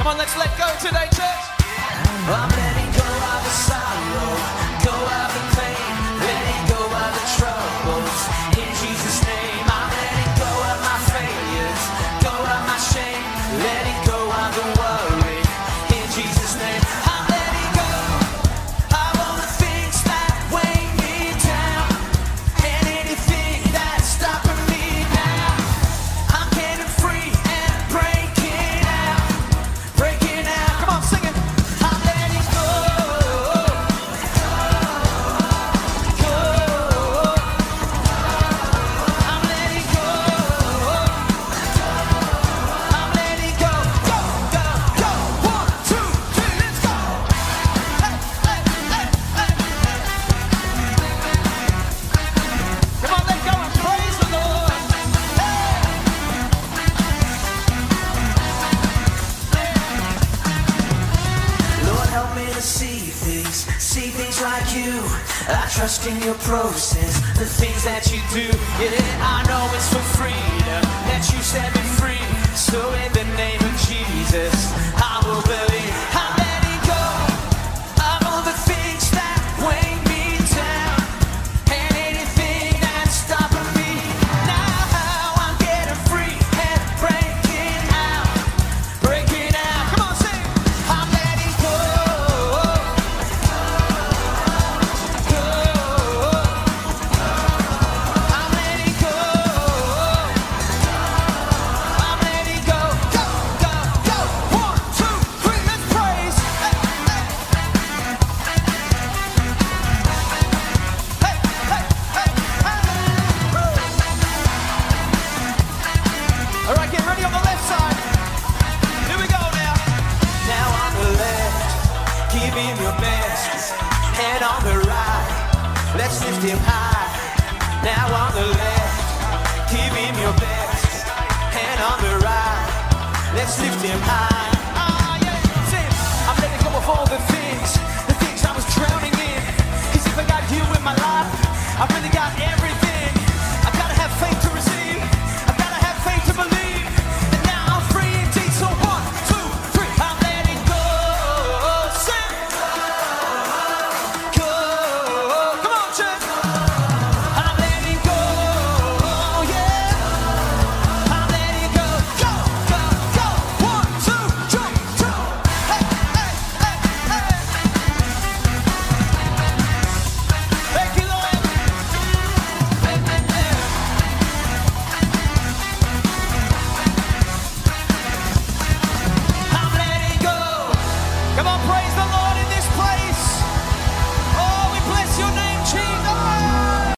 Come on, let's let go today, church. I'm letting go of the sorrow, go of the pain, letting go of the troubles. In Jesus' name, I'm letting go of my failures, go of my shame, letting go of the worry. In Jesus' name, I'm letting go of all the things that weigh me down, and anything that's stopping me now. I'm getting free and breaking out, breaking out. Come on, sing it. I'm letting go, go. I'm letting go, I'm letting go, go, go, go. 1, 2, 3, let's go. Hey, hey, hey, hey. Come on, let go and praise the Lord. Lord, help me to see things like you. I trust in your process, the things that you do. Yeah, I know it's for freedom that you set me free. So in the name of Jesus, I will believe. I'm letting go of all the things that weigh me down, and anything that's stopping me. Now I'm getting free and breaking out, breaking out. Come on, sing. I'm letting go, go. I'm letting go, I'm letting go, go, go, go. 1, 2, 3, let's praise. Hey, hey, hey, hey, hey, hey. Woo. All right, get ready on the left side. Here we go now. Now on the left, give him your best. And on the right, let's lift him high. Now on the left, give him your best. And on the right, let's lift him high. Ah, yeah, sing. I'm letting go of all the things I was drowning in. 'Cause if I got you in my life, I really got everything.